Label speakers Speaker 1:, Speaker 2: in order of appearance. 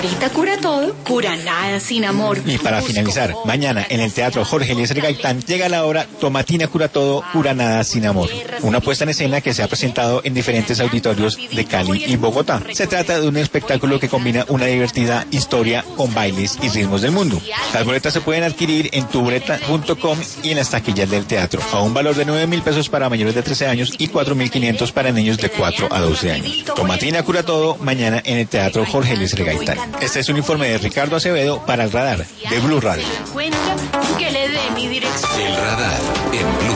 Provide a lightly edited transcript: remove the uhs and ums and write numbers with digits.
Speaker 1: ahorita cura todo, cura nada sin amor.
Speaker 2: Y para finalizar, mañana en el Teatro Jorge Eliezer Gaitán llega la obra Tomatina cura todo, cura nada sin amor. Una puesta en escena que se ha presentado en diferentes auditorios de Cali y Bogotá. Se trata de un espectáculo que combina una divertida historia con bailes y ritmos del mundo. Las boletas se pueden adquirir en tuboleta.com y en las taquillas del teatro, a un valor de 9.000 pesos para mayores de 13 años y 4.500 para niños de 4 a 12 años. Tomatina cura todo, mañana en el Teatro Jorge Eliezer Gaitán. Este es un informe de Ricardo Acevedo para El Radar de Blue Radio.
Speaker 3: El Radar en Blue